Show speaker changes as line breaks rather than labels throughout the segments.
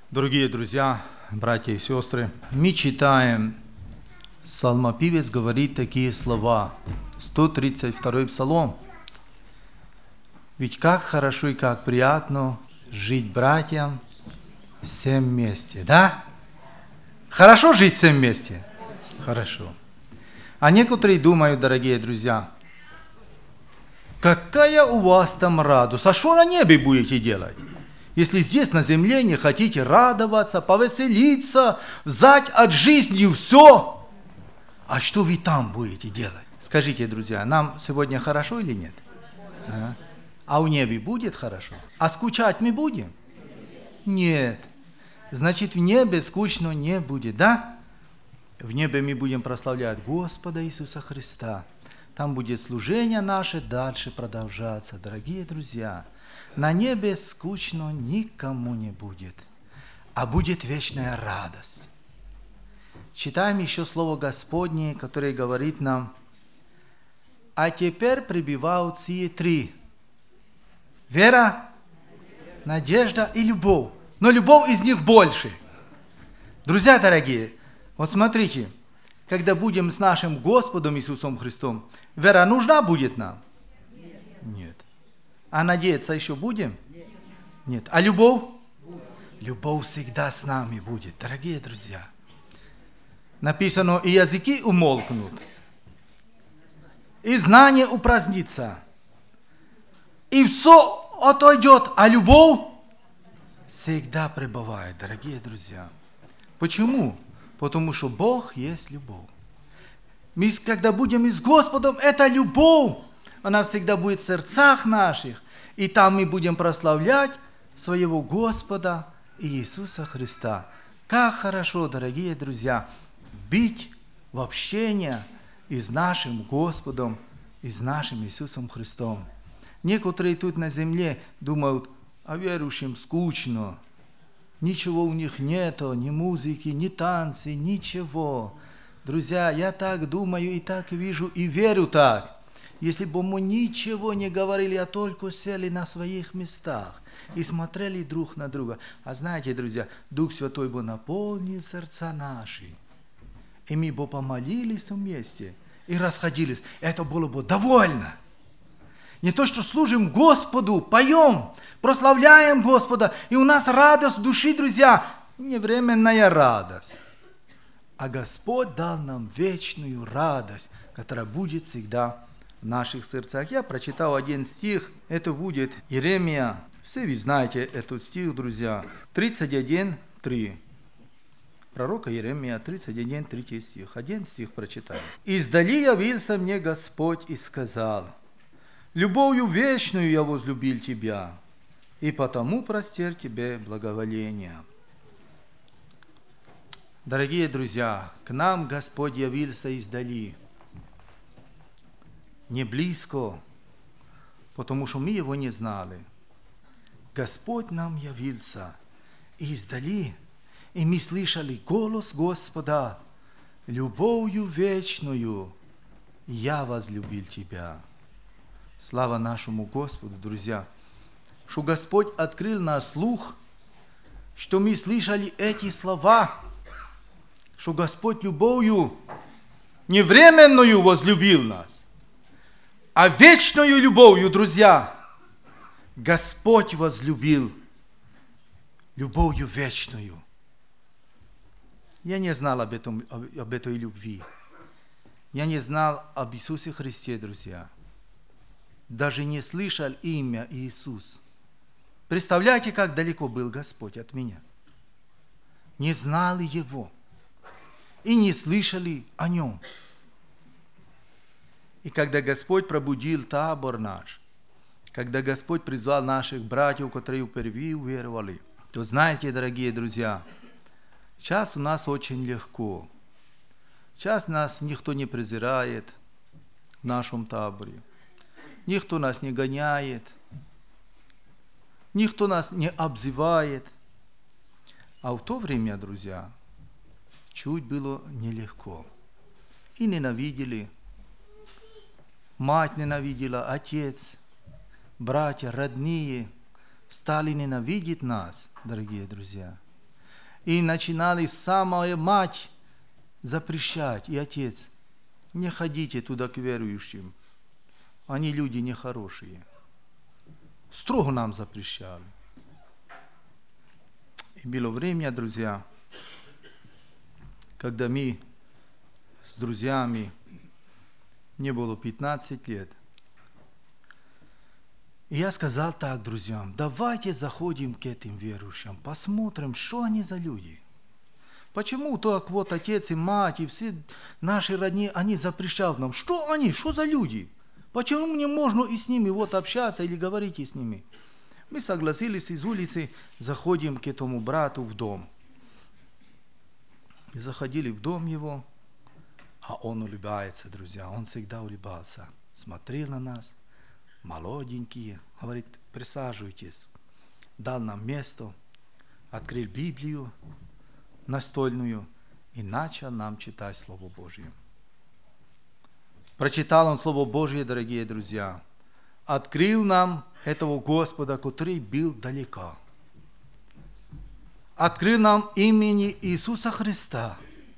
Дорогие друзья, братья и сестры, мы читаем, псалмопевец говорит такие слова, 132-й псалом. «Ведь как хорошо и как приятно жить братьям всем вместе». Да? Хорошо жить всем вместе? Хорошо. А некоторые думают, дорогие друзья, какая у вас там радость, а что на небе будете делать? Если здесь на земле не хотите радоваться, повеселиться, взять от жизни все, а что вы там будете делать? Скажите, друзья, нам сегодня хорошо или нет? А у небе будет хорошо? А скучать мы будем? Нет. Значит, в небе скучно не будет, да? В небе мы будем прославлять Господа Иисуса Христа. Там будет служение наше дальше продолжаться, дорогие друзья. На небе скучно никому не будет, а будет вечная радость. Читаем еще Слово Господне, которое говорит нам: «А теперь пребывают сие три: вера, надежда и любовь. Но любовь из них больше». Друзья дорогие, вот смотрите, когда будем с нашим Господом Иисусом Христом, вера нужна будет нам? Нет. А надеяться еще будем? Нет. А любовь? Любовь всегда с нами будет, дорогие друзья. Написано: и языки умолкнут, и знание упразднится, и все отойдет, а любовь всегда пребывает, дорогие друзья. Почему? Потому что Бог есть любовь. Мы, когда будем с Господом, это любовь. Она всегда будет в сердцах наших. И там мы будем прославлять своего Господа Иисуса Христа. Как хорошо, дорогие друзья, быть в общении и с нашим Господом, и с нашим Иисусом Христом. Некоторые тут на земле думают, а верующим скучно. Ничего у них нету, ни музыки, ни танцы, ничего. Друзья, я так думаю и так вижу, и верю так. Если бы мы ничего не говорили, а только сели на своих местах и смотрели друг на друга. А знаете, друзья, Дух Святой бы наполнил сердца наши. И мы бы помолились вместе и расходились. Это было бы довольно. Не то, что служим Господу, поем, прославляем Господа, и у нас радость в душе, друзья, не временная радость. А Господь дал нам вечную радость, которая будет всегда в наших сердцах. Я прочитал один стих, это будет Иеремия, все вы знаете этот стих, друзья, 31:3. Пророка Иеремия, 31, 3 стих. Один стих прочитаем. «Издали явился мне Господь и сказал: любовью вечную я возлюбил тебя, и потому простер тебе благоволение». Дорогие друзья, к нам Господь явился издали. Не близко, потому что мы Его не знали. Господь нам явился издали, и мы слышали голос Господа: любовью вечную я возлюбил тебя. Слава нашему Господу, друзья, что Господь открыл наш слух, что мы слышали эти слова, что Господь любовью не временную возлюбил нас, а вечную любовью, друзья, Господь возлюбил любовью вечную. Я не знал об этой любви. Я не знал об Иисусе Христе, друзья. Даже не слышал имя Иисус. Представляете, как далеко был Господь от меня? Не знали Его и не слышали о Нем. И когда Господь пробудил табор наш, когда Господь призвал наших братьев, которые впервые уверовали, то знаете, дорогие друзья, сейчас у нас очень легко. Сейчас нас никто не презирает в нашем таборе. Никто нас не гоняет, никто нас не обзывает. А в то время, друзья, чуть было нелегко. И ненавидели. Мать ненавидела, отец, братья, родные стали ненавидеть нас, дорогие друзья. И начинали самая мать запрещать, и отец: не ходите туда к верующим, они люди нехорошие. Строго нам запрещали. И было время, друзья, когда мы с друзьями, мне было 15 лет, и я сказал так друзьям: давайте заходим к этим верующим, посмотрим, что они за люди. Почему так вот отец и мать и все наши родни, они запрещают нам? Что они? Что за люди? Почему мне можно и с ними вот общаться или говорить и с ними? Мы согласились, из улицы заходим к этому брату в дом. И заходили в дом его, а он улыбается, друзья, он всегда улыбался. Смотрел на нас, молоденькие, говорит: присаживайтесь. Дал нам место, открыл Библию настольную и начал нам читать Слово Божье. Прочитал он Слово Божье, дорогие друзья, открыл нам этого Господа, который был далеко. Открыл нам имени Иисуса Христа.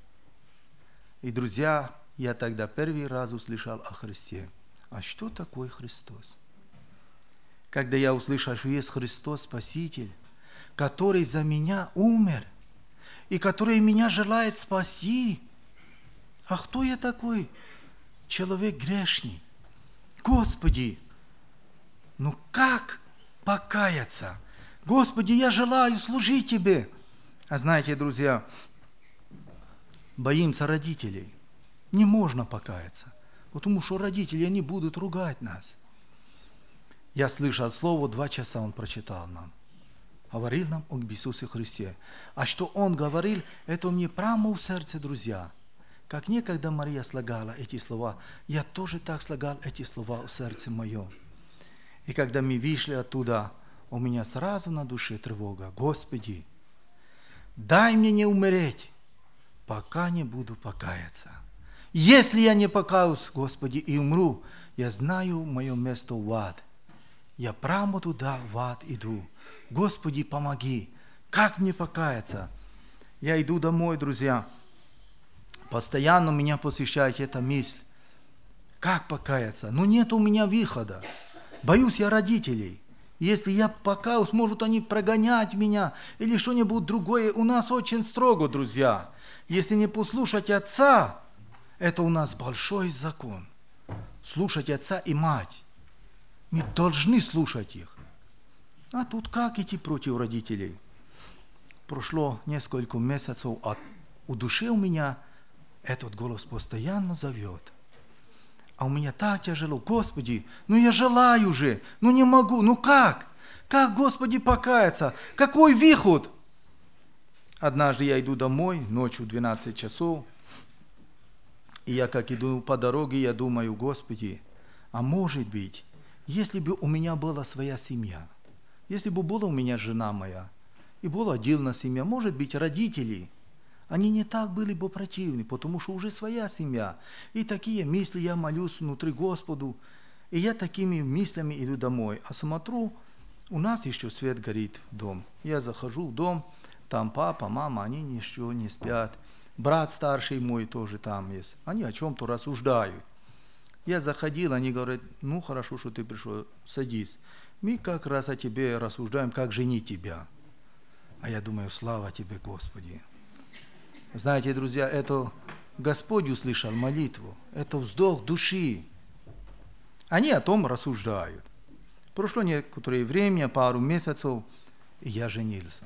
И, друзья, я тогда первый раз услышал о Христе. А что такое Христос? Когда я услышал, что есть Христос Спаситель, который за меня умер, и который меня желает спасти. А кто я такой? Человек грешный. Господи, ну как покаяться? Господи, я желаю служить Тебе. А знаете, друзья, боимся родителей. Не можно покаяться, потому что родители, они будут ругать нас. Я слышал слово, 2 часа он прочитал нам. Говорил нам об Иисусе Христе. А что он говорил, это мне прямо в сердце, друзья. Как некогда Мария слагала эти слова, я тоже так слагал эти слова в сердце моем. И когда мы вышли оттуда, у меня сразу на душе тревога. Господи, дай мне не умереть, пока не буду покаяться. Если я не покаюсь, Господи, и умру, я знаю мое место в ад. Я прямо туда, в ад, иду. Господи, помоги. Как мне покаяться? Я иду домой, друзья. Постоянно меня посещает эта мысль. Как покаяться? Но нет у меня выхода. Боюсь я родителей. Если я покаюсь, могут они прогонять меня или что-нибудь другое. У нас очень строго, друзья. Если не послушать отца, это у нас большой закон. Слушать отца и мать. Мы должны слушать их. А тут как идти против родителей? Прошло несколько месяцев, а у души у меня этот голос постоянно зовет. А у меня так тяжело. Господи, ну я желаю же, ну не могу, ну как? Как, Господи, покаяться? Какой выход? Однажды я иду домой, ночью 12 часов, и я как иду по дороге, я думаю: Господи, а может быть, если бы у меня была своя семья, если бы была у меня жена моя, и была отдельная семья, может быть, родители, они не так были бы противны, потому что уже своя семья. И такие мысли я молюсь внутри Господу, и я такими мыслями иду домой. А смотрю, у нас еще свет горит в дом. Я захожу в дом, там папа, мама, они ничего не спят. Брат старший мой тоже там есть. Они о чем-то рассуждают. Я заходил, они говорят: ну хорошо, что ты пришел, садись. Мы как раз о тебе рассуждаем, как женить тебя. А я думаю: слава тебе, Господи. Знаете, друзья, это Господь услышал молитву, это вздох души. Они о том рассуждают. Прошло некоторое время, пару месяцев, и я женился.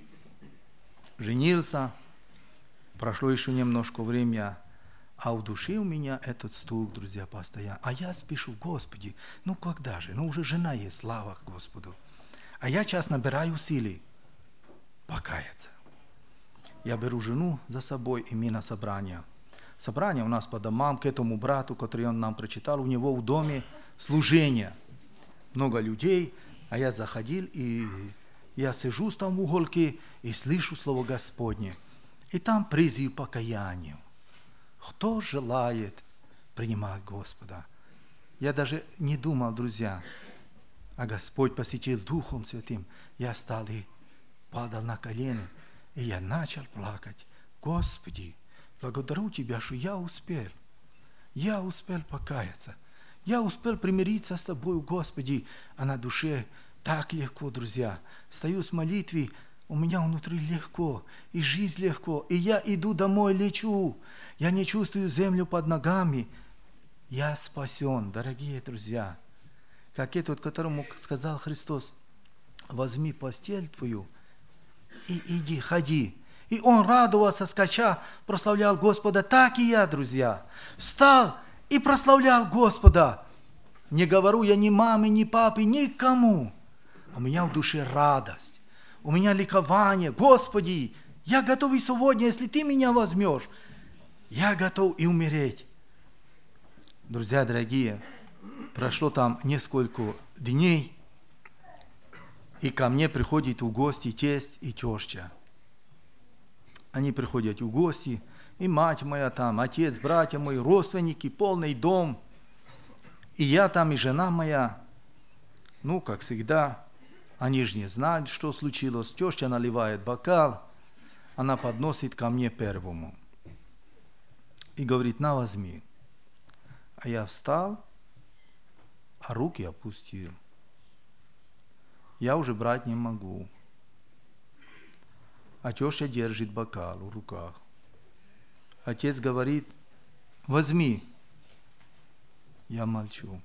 Женился, прошло еще немножко времени, а в душе у меня этот стук, друзья, постоянно. А я спешу: Господи, ну когда же? Ну уже жена есть, слава Господу. А я сейчас набираю силы покаяться. Я беру жену за собой, и мы на собрание. Собрание у нас по домам, к этому брату, который он нам прочитал, у него в доме служение. Много людей, а я заходил, и я сижу там в уголке и слышу слово Господне. И там призыв к покаянию. Кто желает принимать Господа? Я даже не думал, друзья, а Господь посетил Духом Святым. Я стал и падал на колени. И я начал плакать. Господи, благодарю Тебя, что я успел. Я успел покаяться. Я успел примириться с Тобою, Господи. А на душе так легко, друзья. Стою с молитвой, у меня внутри легко, и жизнь легко. И я иду домой, лечу. Я не чувствую землю под ногами. Я спасен, дорогие друзья. Как этот, которому сказал Христос: возьми постель твою и иди, ходи. И он радовался, скача, прославлял Господа. Так и я, друзья, встал и прославлял Господа. Не говорю я ни маме, ни папе, никому. У меня в душе радость, у меня ликование. Господи, я готов и сегодня, если Ты меня возьмешь, я готов и умереть. Друзья дорогие, прошло там несколько дней, и ко мне приходят в гости тесть и теща. Они приходят в гости, и мать моя там, отец, братья мои, родственники, полный дом. И я там, и жена моя. Ну, как всегда, они же не знают, что случилось. Теща наливает бокал, она подносит ко мне первому. И говорит: на, возьми. А я встал, а руки опустил. Я уже брать не могу. А теща держит бокал в руках. Отец говорит: возьми. Я молчу.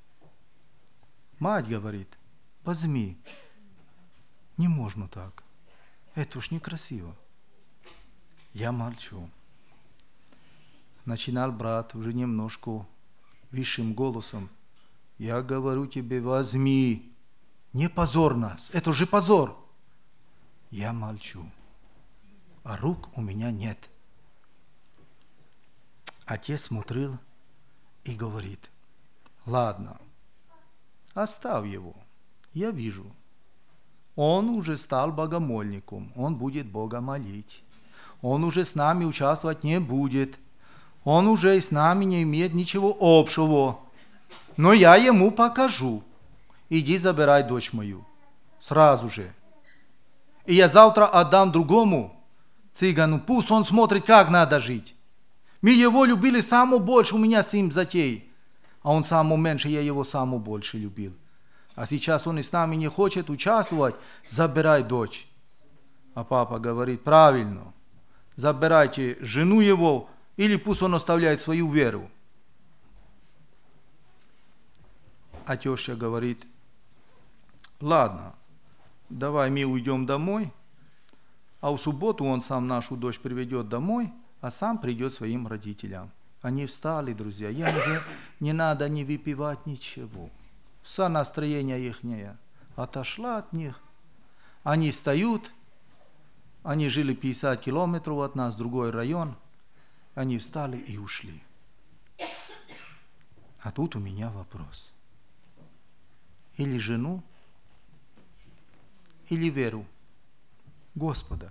Мать говорит: возьми. Не можно так. Это уж некрасиво. Я молчу. Начинал брат уже немножко высшим голосом: я говорю тебе, возьми. Не позор нас. Это же позор. Я молчу. А рук у меня нет. Отец смотрел и говорит: ладно, оставь его. Я вижу. Он уже стал богомольником. Он будет Бога молить. Он уже с нами участвовать не будет. Он уже с нами не имеет ничего общего. Но я ему покажу. Иди забирай дочь мою. Сразу же. И я завтра отдам другому цыгану. Пусть он смотрит, как надо жить. Мы его любили самое больше. У меня с ним затей. А он самое меньше, я его самое больше любил. А сейчас он и с нами не хочет участвовать. Забирай дочь. А папа говорит: правильно. Забирайте жену его, или пусть он оставляет свою веру. А теща говорит: ладно, давай мы уйдем домой, а в субботу он сам нашу дочь приведет домой, а сам придет своим родителям. Они встали, друзья, им уже не надо не выпивать ничего. Все настроение ихнее отошло от них. Они встают, они жили 50 километров от нас, другой район. Они встали и ушли. А тут у меня вопрос. Или жену, или веру Господа.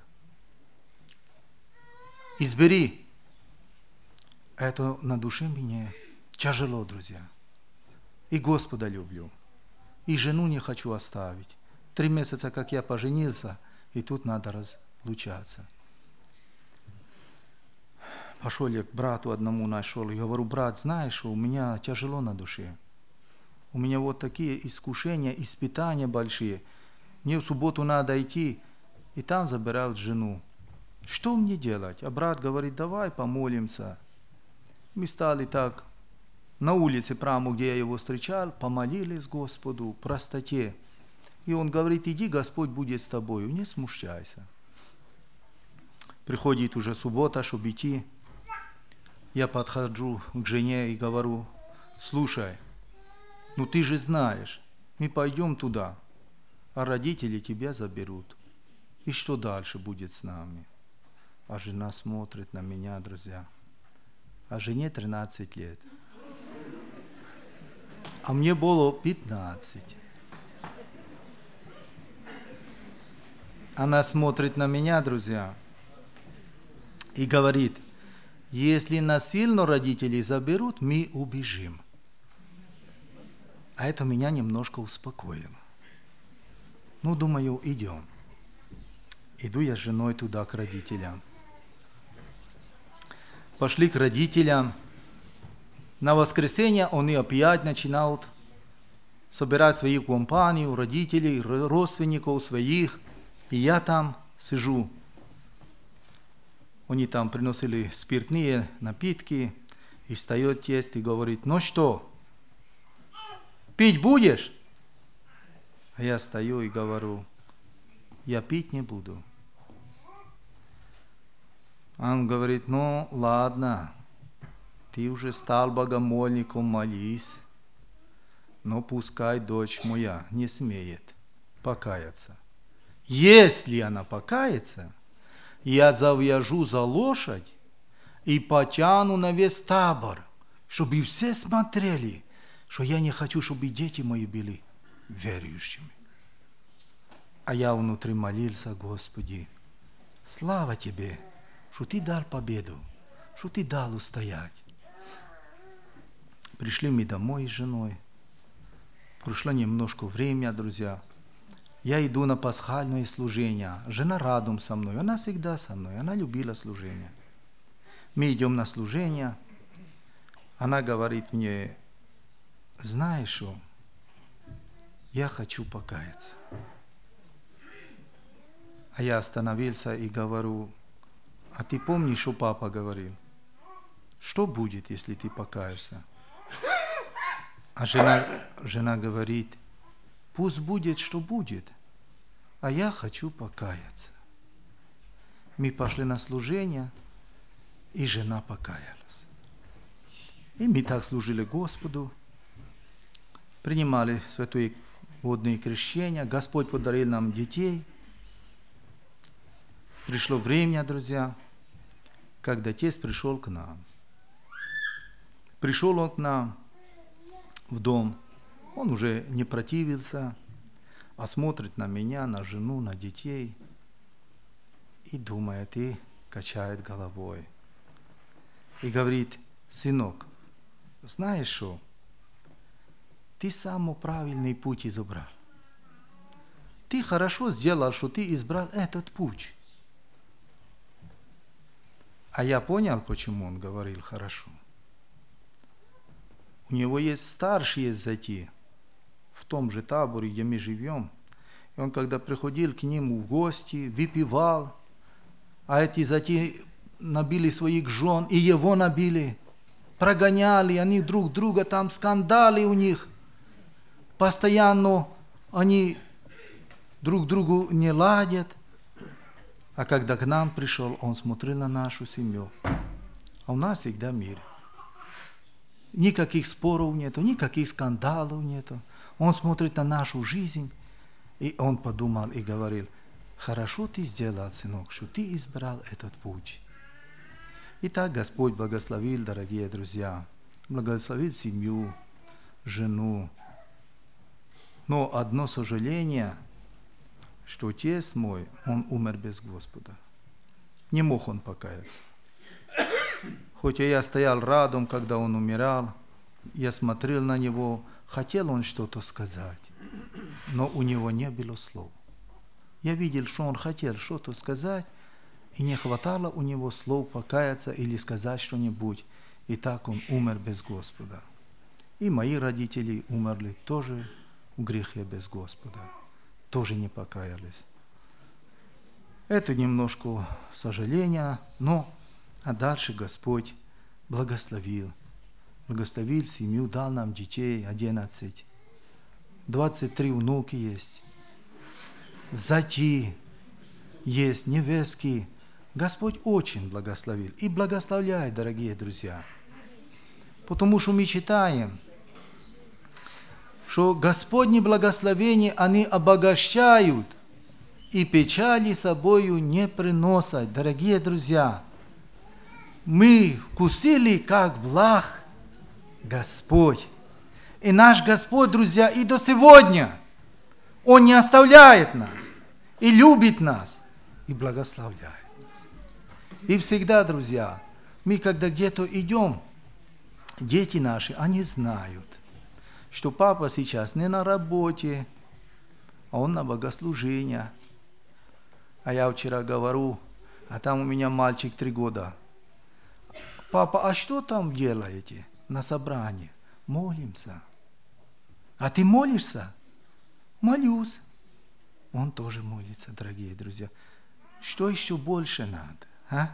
Избери. Это на душе мне тяжело, друзья. И Господа люблю. И жену не хочу оставить. 3 месяца, как я поженился, и тут надо разлучаться. Пошел я к брату одному нашел, и говорю: брат, знаешь, у меня тяжело на душе. У меня вот такие искушения, испытания большие. Мне в субботу надо идти, и там забирают жену. Что мне делать? А брат говорит: давай помолимся. Мы стали так на улице, прямо где я его встречал, помолились Господу в простоте. И он говорит: иди, Господь будет с тобою, не смущайся. Приходит уже суббота, чтобы идти. Я подхожу к жене и говорю: слушай, ну ты же знаешь, мы пойдем туда, а родители тебя заберут. И что дальше будет с нами? А жена смотрит на меня, друзья. А жене 13 лет. А мне было 15. Она смотрит на меня, друзья, и говорит: если насильно родители заберут, мы убежим. А это меня немножко успокоило. Ну, думаю, идем. Иду я с женой туда, к родителям. Пошли к родителям. На воскресенье они опять начинают собирать свою компанию, родителей, родственников своих. И я там сижу. Они там приносили спиртные напитки. И встает тесть и говорит: ну что, пить будешь? А я стою и говорю: я пить не буду. Он говорит: ну ладно, ты уже стал богомольником, молись, но пускай дочь моя не смеет покаяться. Если она покается, я завяжу за лошадь и потяну на весь табор, чтобы все смотрели, что я не хочу, чтобы дети мои были верующими. А я внутри молился: Господи, слава Тебе, что Ты дал победу, что Ты дал устоять. Пришли мы домой с женой. Прошло немножко времени, друзья. Я иду на пасхальное служение. Жена рядом со мной, она всегда со мной, она любила служение. Мы идем на служение. Она говорит мне: знаешь что, я хочу покаяться. А я остановился и говорю: а ты помнишь, что папа говорил? Что будет, если ты покаешься? А жена говорит: пусть будет, что будет, а я хочу покаяться. Мы пошли на служение, и жена покаялась. И мы так служили Господу, принимали святое водное крещение, Господь подарил нам детей. Пришло время, друзья, когда тесть пришел к нам. Пришел он к нам в дом. Он уже не противился, а смотрит на меня, на жену, на детей и думает, и качает головой. И говорит: сынок, знаешь что, ты самый правильный путь избрал. Ты хорошо сделал, что ты избрал этот путь. А я понял, почему он говорил хорошо. У него есть старшие зятья в том же таборе, где мы живем. И он, когда приходил к нему в гости, выпивал, а эти зятья набили своих жен, и его набили, прогоняли, они друг друга, там скандалы у них. Постоянно они друг другу не ладят. А когда к нам пришел, он смотрел на нашу семью. А у нас всегда мир. Никаких споров нету, никаких скандалов нету. Он смотрит на нашу жизнь, и он подумал и говорил: хорошо ты сделал, сынок, что ты избрал этот путь. Итак, Господь благословил, дорогие друзья, благословил семью, жену. Но одно сожаление, что отец мой, он умер без Господа. Не мог он покаяться. Хоть я стоял рядом, когда он умирал, я смотрел на него, хотел он что-то сказать, но у него не было слов. Я видел, что он хотел что-то сказать, и не хватало у него слов покаяться или сказать что-нибудь. И так он умер без Господа. И мои родители умерли тоже в грехе без Господа. Тоже не покаялись. Это немножко сожаления, но а дальше Господь благословил. Благословил семью, дал нам детей 11. 23 внуки есть. Зати есть, невестки. Господь очень благословил и благословляет, дорогие друзья. Потому что мы читаем, что Господни благословения, они обогащают и печали собою не приносят. Дорогие друзья, мы вкусили, как благ Господь. И наш Господь, друзья, и до сегодня Он не оставляет нас, и любит нас, и благословляет нас. И всегда, друзья, мы когда где-то идем, дети наши, они знают, что папа сейчас не на работе, а он на богослужении. А я вчера говорю, а там у меня мальчик 3 года. Папа, а что там делаете на собрании? Молимся. А ты молишься? Молюсь. Он тоже молится, дорогие друзья. Что еще больше надо? А?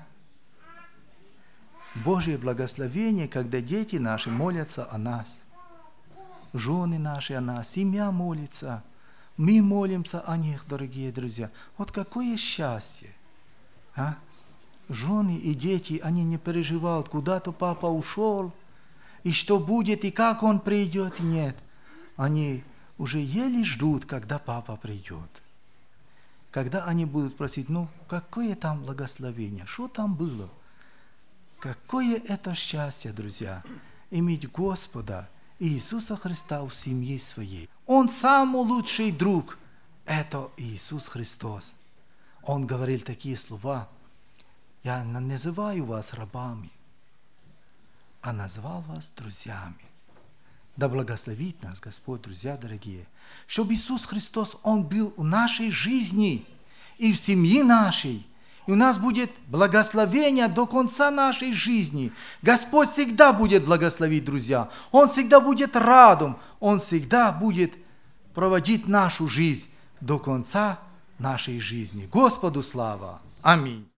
Божье благословение, когда дети наши молятся о нас. Жены наши о нас, семья молится. Мы молимся о них, дорогие друзья. Вот какое счастье. А? Жены и дети, они не переживают, куда-то папа ушел, и что будет, и как он придет. Нет, они уже еле ждут, когда папа придет. Когда они будут просить, какое там благословение, что там было? Какое это счастье, друзья, иметь Господа Иисуса Христа в семье своей. Он самый лучший друг, это Иисус Христос. Он говорил такие слова: я не называю вас рабами, а назвал вас друзьями. Да благословит нас Господь, друзья дорогие, чтобы Иисус Христос, Он был в нашей жизни и в семье нашей. И у нас будет благословение до конца нашей жизни. Господь всегда будет благословить, друзья. Он всегда будет радом. Он всегда будет проводить нашу жизнь до конца нашей жизни. Господу слава. Аминь.